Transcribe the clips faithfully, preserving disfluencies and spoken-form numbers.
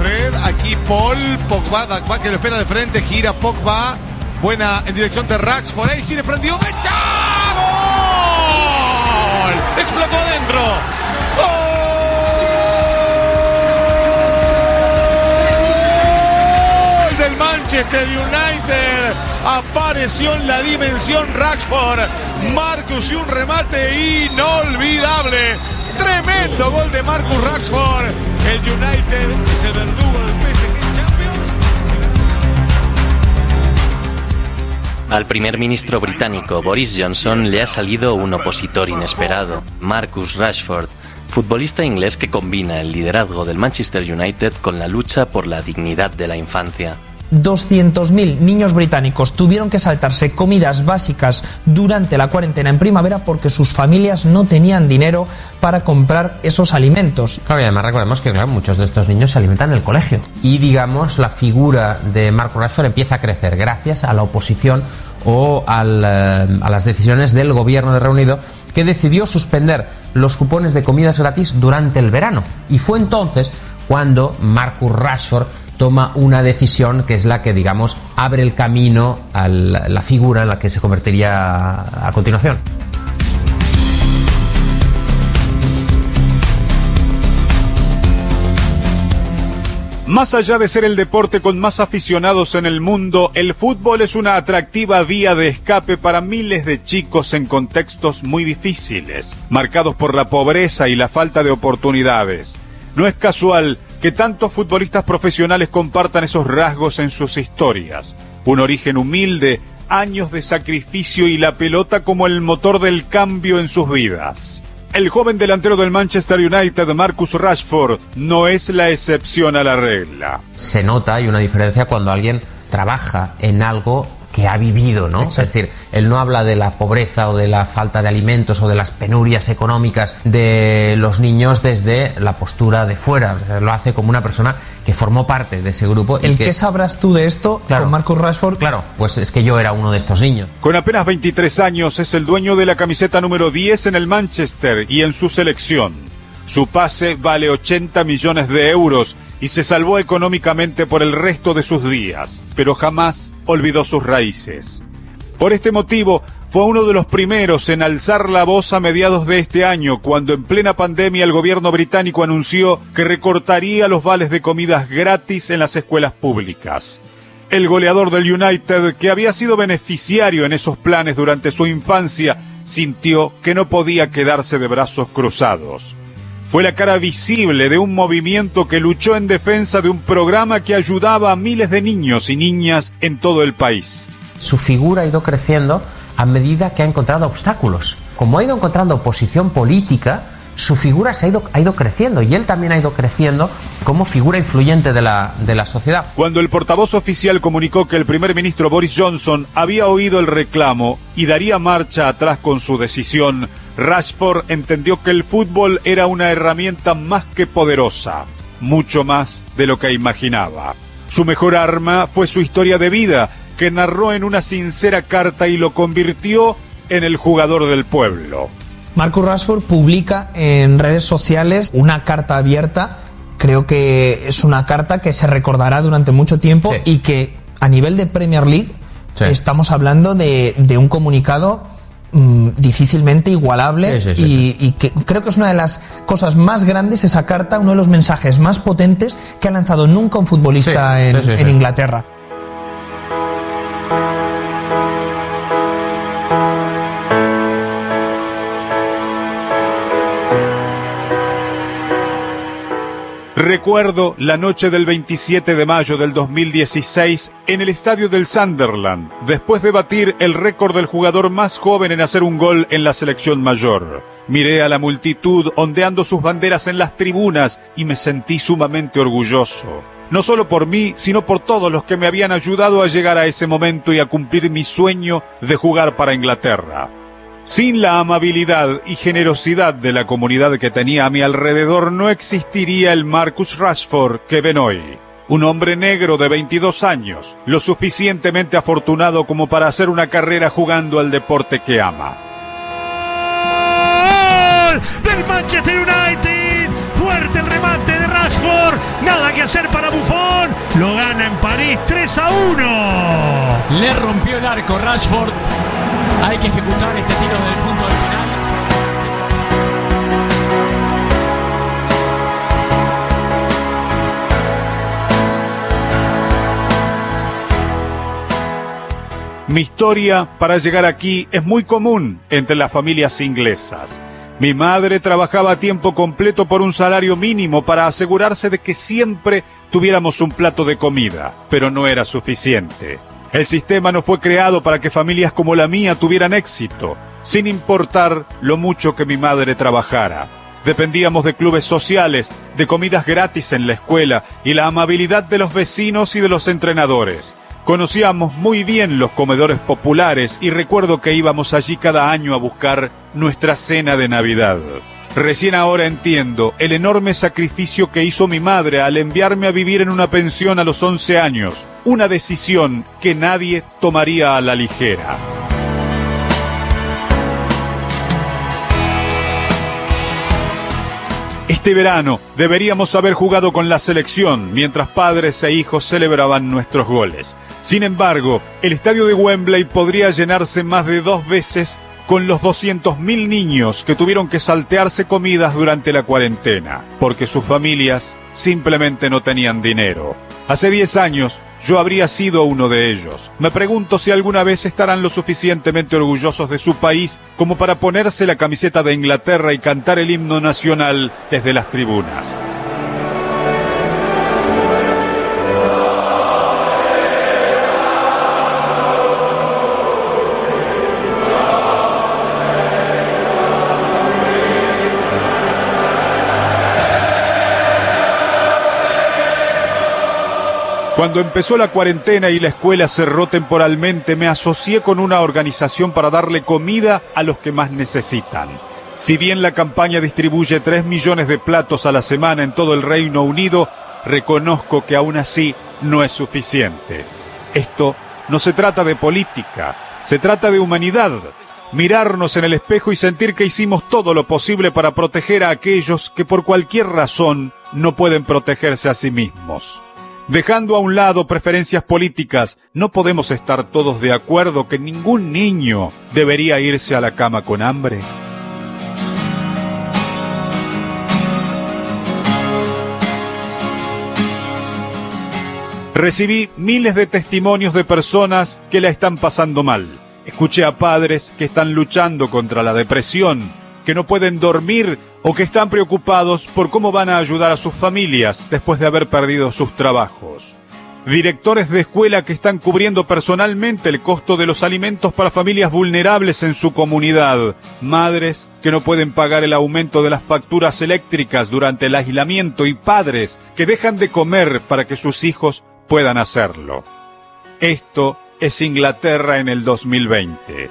red. Aquí Paul Pogba, Pogba que lo espera de frente, gira Pogba. Buena en dirección de Rashford. Ahí sí le prendió. ¡Mecha! ¡Gol! Explotó adentro. ¡Gol del Manchester United! Apareció en la dimensión Rashford. Marcus y un remate inolvidable. Tremendo gol de Marcus Rashford. El United es el verdugo del P S G Champions. Al primer ministro británico Boris Johnson le ha salido un opositor inesperado, Marcus Rashford, futbolista inglés que combina el liderazgo del Manchester United con la lucha por la dignidad de la infancia. doscientos mil niños británicos tuvieron que saltarse comidas básicas durante la cuarentena en primavera porque sus familias no tenían dinero para comprar esos alimentos. Claro, y además recordemos que claro, muchos de estos niños se alimentan en el colegio. Y digamos, la figura de Marcus Rashford empieza a crecer gracias a la oposición o al, eh, a las decisiones del gobierno de Reino Unido, que decidió suspender los cupones de comidas gratis durante el verano. Y fue entonces cuando Marcus Rashford toma una decisión que es la que, digamos, abre el camino a la figura en la que se convertiría a continuación. Más allá de ser el deporte con más aficionados en el mundo, el fútbol es una atractiva vía de escape para miles de chicos en contextos muy difíciles, marcados por la pobreza y la falta de oportunidades. No es casual que tantos futbolistas profesionales compartan esos rasgos en sus historias. Un origen humilde, años de sacrificio y la pelota como el motor del cambio en sus vidas. El joven delantero del Manchester United, Marcus Rashford, no es la excepción a la regla. Se nota, hay una diferencia cuando alguien trabaja en algo que ha vivido, ¿no? Exacto. Es decir, él no habla de la pobreza o de la falta de alimentos o de las penurias económicas de los niños desde la postura de fuera. O sea, lo hace como una persona que formó parte de ese grupo. ¿El que qué sabrás tú de esto, claro, con Marcus Rashford? Claro, pues es que yo era uno de estos niños. Con apenas veintitrés años es el dueño de la camiseta número diez en el Manchester y en su selección. Su pase vale ochenta millones de euros y se salvó económicamente por el resto de sus días, pero jamás olvidó sus raíces. Por este motivo, fue uno de los primeros en alzar la voz a mediados de este año, cuando en plena pandemia el gobierno británico anunció que recortaría los vales de comidas gratis en las escuelas públicas. El goleador del United, que había sido beneficiario en esos planes durante su infancia, sintió que no podía quedarse de brazos cruzados. Fue la cara visible de un movimiento que luchó en defensa de un programa que ayudaba a miles de niños y niñas en todo el país. Su figura ha ido creciendo a medida que ha encontrado obstáculos. Como ha ido encontrando oposición política, su figura se ha ido, ha ido creciendo y él también ha ido creciendo como figura influyente de la, de la sociedad. Cuando el portavoz oficial comunicó que el primer ministro Boris Johnson había oído el reclamo y daría marcha atrás con su decisión, Rashford entendió que el fútbol era una herramienta más que poderosa, mucho más de lo que imaginaba. Su mejor arma fue su historia de vida, que narró en una sincera carta y lo convirtió en el jugador del pueblo. Marcus Rashford publica en redes sociales una carta abierta. Creo que es una carta que se recordará durante mucho tiempo, sí, y que a nivel de Premier League, sí, estamos hablando de, de un comunicado mmm, difícilmente igualable, sí, sí, sí, y, sí. y que creo que es una de las cosas más grandes, esa carta, uno de los mensajes más potentes que ha lanzado nunca un futbolista, sí, en, sí, sí, en sí. Inglaterra. Recuerdo la noche del veintisiete de mayo del dos mil dieciséis en el estadio del Sunderland, después de batir el récord del jugador más joven en hacer un gol en la selección mayor. Miré a la multitud ondeando sus banderas en las tribunas y me sentí sumamente orgulloso. No solo por mí, sino por todos los que me habían ayudado a llegar a ese momento y a cumplir mi sueño de jugar para Inglaterra. Sin la amabilidad y generosidad de la comunidad que tenía a mi alrededor, no existiría el Marcus Rashford que ven hoy. Un hombre negro de veintidós años, lo suficientemente afortunado como para hacer una carrera jugando al deporte que ama. ¡Gol del Manchester United! Fuerte el remate de Rashford. Nada que hacer para Buffon. Lo gana en París tres a uno. Le rompió el arco Rashford. Hay que ejecutar este tiro del punto del penal. Mi historia para llegar aquí es muy común entre las familias inglesas. Mi madre trabajaba a tiempo completo por un salario mínimo para asegurarse de que siempre tuviéramos un plato de comida, pero no era suficiente. El sistema no fue creado para que familias como la mía tuvieran éxito, sin importar lo mucho que mi madre trabajara. Dependíamos de clubes sociales, de comidas gratis en la escuela y la amabilidad de los vecinos y de los entrenadores. Conocíamos muy bien los comedores populares y recuerdo que íbamos allí cada año a buscar nuestra cena de Navidad. Recién ahora entiendo el enorme sacrificio que hizo mi madre al enviarme a vivir en una pensión a los once años, una decisión que nadie tomaría a la ligera. Este verano deberíamos haber jugado con la selección mientras padres e hijos celebraban nuestros goles. Sin embargo, el estadio de Wembley podría llenarse más de dos veces con los doscientos mil niños que tuvieron que saltearse comidas durante la cuarentena, porque sus familias simplemente no tenían dinero. Hace diez años yo habría sido uno de ellos. Me pregunto si alguna vez estarán lo suficientemente orgullosos de su país como para ponerse la camiseta de Inglaterra y cantar el himno nacional desde las tribunas. Cuando empezó la cuarentena y la escuela cerró temporalmente, me asocié con una organización para darle comida a los que más necesitan. Si bien la campaña distribuye tres millones de platos a la semana en todo el Reino Unido, reconozco que aún así no es suficiente. Esto no se trata de política, se trata de humanidad. Mirarnos en el espejo y sentir que hicimos todo lo posible para proteger a aquellos que por cualquier razón no pueden protegerse a sí mismos. Dejando a un lado preferencias políticas, no podemos estar todos de acuerdo que ningún niño debería irse a la cama con hambre. Recibí miles de testimonios de personas que la están pasando mal. Escuché a padres que están luchando contra la depresión, que no pueden dormir o que están preocupados por cómo van a ayudar a sus familias después de haber perdido sus trabajos. Directores de escuela que están cubriendo personalmente el costo de los alimentos para familias vulnerables en su comunidad. Madres que no pueden pagar el aumento de las facturas eléctricas durante el aislamiento y padres que dejan de comer para que sus hijos puedan hacerlo. Esto es Inglaterra en el dos mil veinte.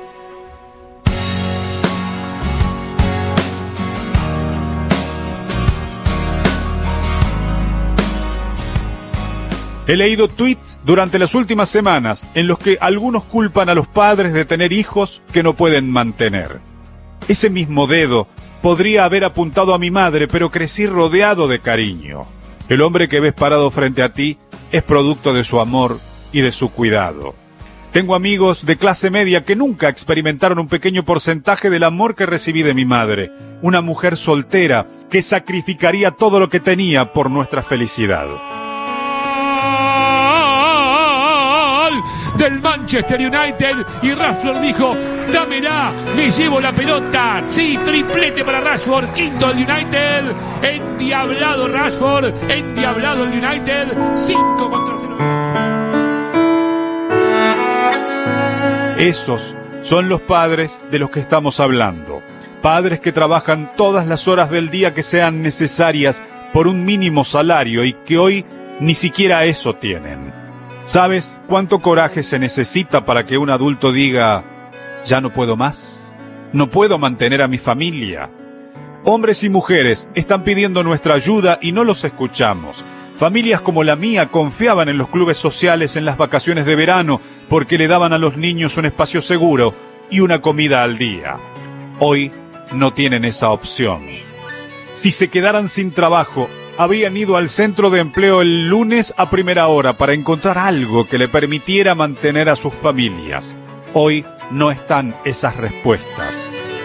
He leído tweets durante las últimas semanas en los que algunos culpan a los padres de tener hijos que no pueden mantener. Ese mismo dedo podría haber apuntado a mi madre, pero crecí rodeado de cariño. El hombre que ves parado frente a ti es producto de su amor y de su cuidado. Tengo amigos de clase media que nunca experimentaron un pequeño porcentaje del amor que recibí de mi madre, una mujer soltera que sacrificaría todo lo que tenía por nuestra felicidad. Del Manchester United y Rashford dijo: dámela, me llevo la pelota. Sí, triplete para Rashford, quinto del United, endiablado Rashford, endiablado el United, cinco contra cero. Esos son los padres de los que estamos hablando, padres que trabajan todas las horas del día que sean necesarias por un mínimo salario y que hoy ni siquiera eso tienen. ¿Sabes cuánto coraje se necesita para que un adulto diga: ya no puedo más, no puedo mantener a mi familia? Hombres y mujeres están pidiendo nuestra ayuda y no los escuchamos. Familias como la mía confiaban en los clubes sociales en las vacaciones de verano porque le daban a los niños un espacio seguro y una comida al día. Hoy no tienen esa opción. Si se quedaran sin trabajo, habían ido al centro de empleo el lunes a primera hora para encontrar algo que le permitiera mantener a sus familias. Hoy no están esas respuestas.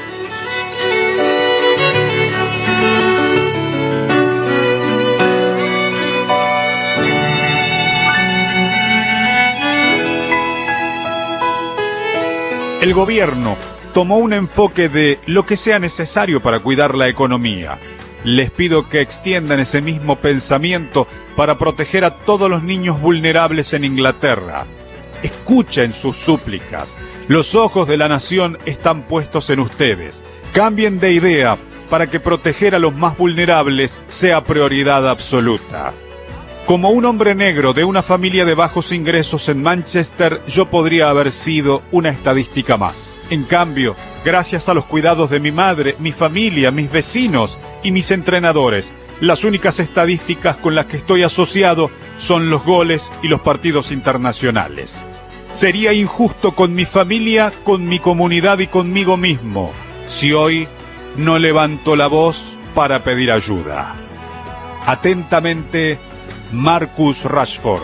El gobierno tomó un enfoque de lo que sea necesario para cuidar la economía. Les pido que extiendan ese mismo pensamiento para proteger a todos los niños vulnerables en Inglaterra. Escuchen sus súplicas. Los ojos de la nación están puestos en ustedes. Cambien de idea para que proteger a los más vulnerables sea prioridad absoluta. Como un hombre negro de una familia de bajos ingresos en Manchester, yo podría haber sido una estadística más. En cambio, gracias a los cuidados de mi madre, mi familia, mis vecinos y mis entrenadores, las únicas estadísticas con las que estoy asociado son los goles y los partidos internacionales. Sería injusto con mi familia, con mi comunidad y conmigo mismo si hoy no levanto la voz para pedir ayuda. Atentamente, Marcus Rashford.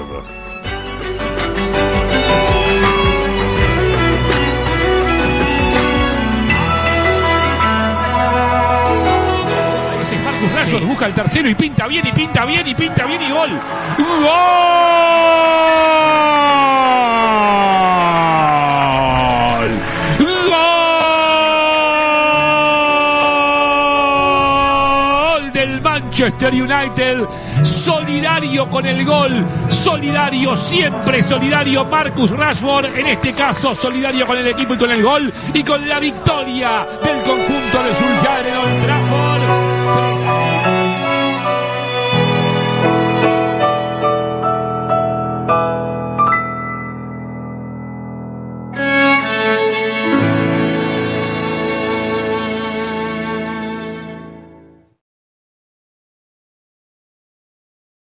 Ese es Marcus Rashford, sí. Busca el tercero y pinta bien, y pinta bien, y pinta bien, y gol. ¡Gol! Manchester United, solidario con el gol, solidario, siempre solidario Marcus Rashford, en este caso solidario con el equipo y con el gol y con la victoria del conjunto de Solskjaer.